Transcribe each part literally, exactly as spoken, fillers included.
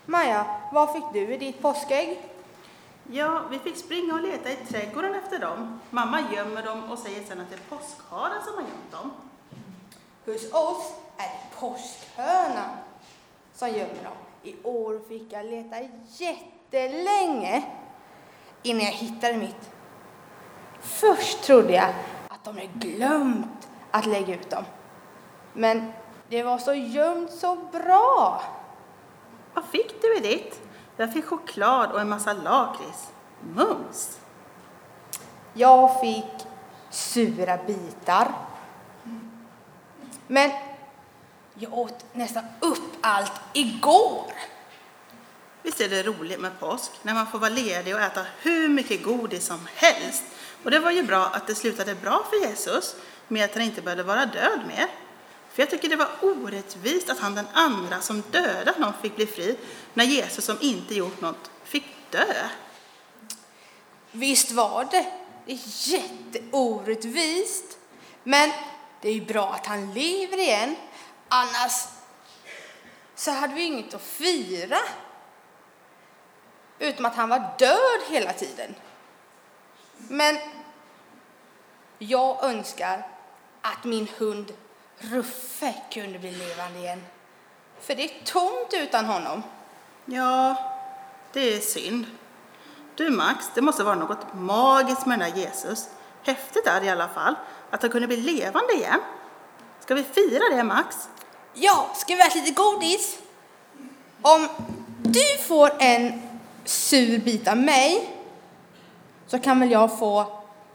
Maja, vad fick du i ditt påskägg? Ja, vi fick springa och leta i trädgården efter dem. Mamma gömmer dem och säger sen att det är påskharen som har gömt dem. Hos oss är det påskhönan som gömmer dem. I år fick jag leta jättelänge innan jag hittade mitt. Först trodde jag att de hade glömt att lägga ut dem. Men det var så gömt så bra. Vad fick du i ditt? Jag fick choklad och en massa lakrits. Mums! Jag fick sura bitar. Men jag åt nästan upp allt igår. Visst är det roligt med påsk när man får vara ledig och äta hur mycket godis som helst. Och det var ju bra att det slutade bra för Jesus med att han inte behövde vara död mer. För jag tycker det var orättvist att han den andra som dödade någon fick bli fri när Jesus som inte gjort något fick dö. Visst var det. Det är jätteorättvist. Men det är ju bra att han lever igen. Annars så hade vi inget att fira. Utom att han var död hela tiden. Men jag önskar att min hund Ruffe kunde bli levande igen. För det är tomt utan honom. Ja, det är synd. Du Max, det måste vara något magiskt med den där Jesus. Häftigt är det i alla fall att han kunde bli levande igen. Ska vi fira det, Max? Ja, ska vi äta lite godis? Om du får en sur bit av mig så kan väl jag få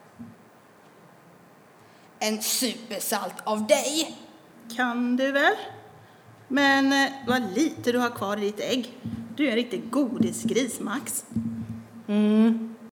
en supersalt av dig. Kan du väl? Men eh, vad lite du har kvar i ditt ägg. Du är en riktig godisgris, Max. Mm.